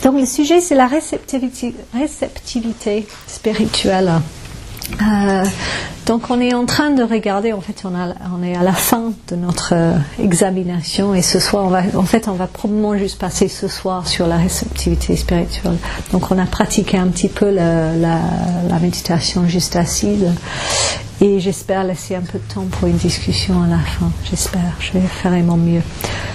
Donc le sujet, c'est la réceptivité spirituelle. Donc on est en train de regarder, en fait on est à la fin de notre examination, et ce soir on va probablement juste passer ce soir sur la réceptivité spirituelle. Donc on a pratiqué un petit peu la méditation juste assise, et j'espère laisser un peu de temps pour une discussion à la fin. J'espère, je vais faire mon mieux.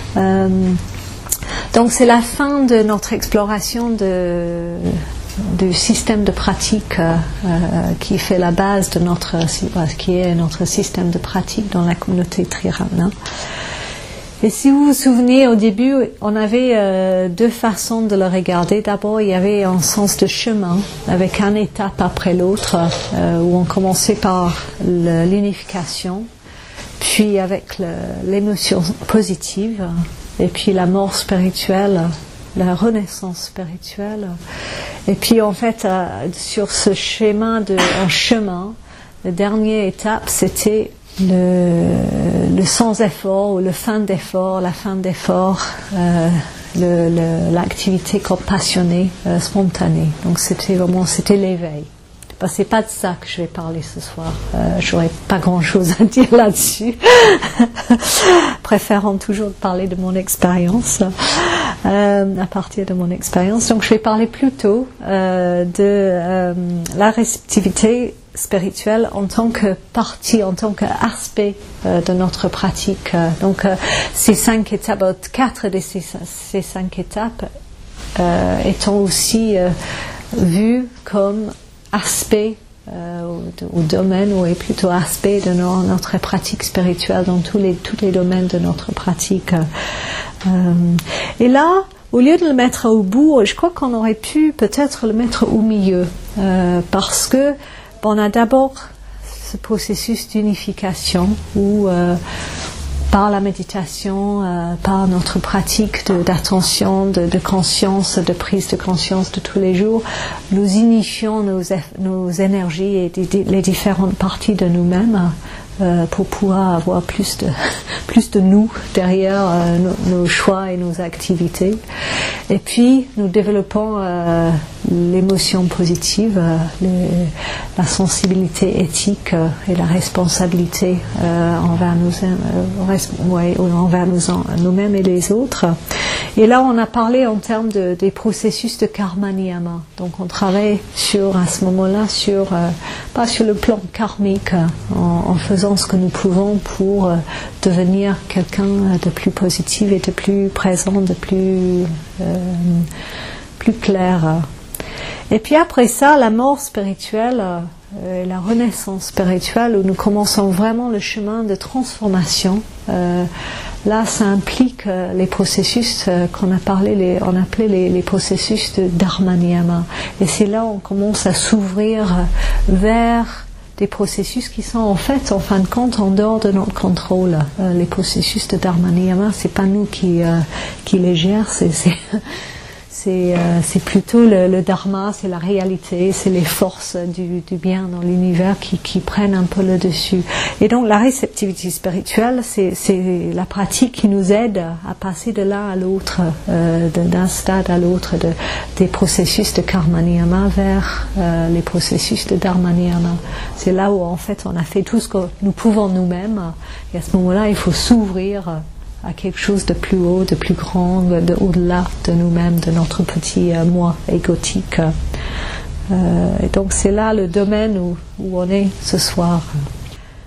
Donc c'est la fin de notre exploration du système de pratique qui fait la base de qui est notre système de pratique dans la communauté Triratna. Et si vous vous souvenez, au début, on avait deux façons de le regarder. D'abord, il y avait un sens de chemin, avec une étape après l'autre, où on commençait par l'unification, puis avec l'émotion positive, et puis la mort spirituelle, la renaissance spirituelle. Et puis en fait, sur ce chemin la dernière étape, c'était le sans effort, ou la fin d'effort, l'activité compassionnée, spontanée. Donc c'était l'éveil. C'est pas de ça que je vais parler ce soir. J'aurais pas grand-chose à dire là-dessus. Préférant toujours parler de mon expérience, à partir de mon expérience. Donc je vais parler plutôt de la réceptivité spirituelle en tant que partie, en tant qu'aspect de notre pratique. Donc ces 5 étapes, 4 de ces 5 étapes étant aussi vues comme aspect ou domaine, ou plutôt aspect de notre pratique spirituelle dans tous les domaines de notre pratique. Et là, au lieu de le mettre au bout, je crois qu'on aurait pu peut-être le mettre au milieu, parce que on a d'abord ce processus d'unification où par la méditation, par notre pratique d'attention, de conscience, de prise de conscience de tous les jours, nous unifions nos énergies et les différentes parties de nous-mêmes pour pouvoir avoir plus de nous derrière nos choix et nos activités. Et puis nous développons l'émotion positive, la sensibilité éthique et la responsabilité envers nous-mêmes et les autres. Et là on a parlé en termes des processus de karma niyama. Donc on travaille à ce moment-là pas sur le plan karmique, en faisant ce que nous pouvons pour devenir quelqu'un de plus positif et de plus présent, de plus clair. Et puis après ça, la mort spirituelle, la renaissance spirituelle, où nous commençons vraiment le chemin de transformation. Là, ça implique les processus qu'on appelait les processus de dharma niyama. Et c'est là où on commence à s'ouvrir vers des processus qui sont en fin de compte en dehors de notre contrôle. Les processus de dharma niyama, c'est pas nous qui les gèrent, c'est plutôt le dharma, c'est la réalité, c'est les forces du bien dans l'univers qui prennent un peu le dessus. Et donc la réceptivité spirituelle, c'est la pratique qui nous aide à passer de l'un à l'autre, d'un stade à l'autre, des processus de karma niyama vers les processus de dharma niyama. C'est là où en fait on a fait tout ce que nous pouvons nous-mêmes, et à ce moment-là il faut s'ouvrir à quelque chose de plus haut, de plus grand, au-delà de nous-mêmes, de notre petit moi égotique. Et donc c'est là le domaine où on est ce soir.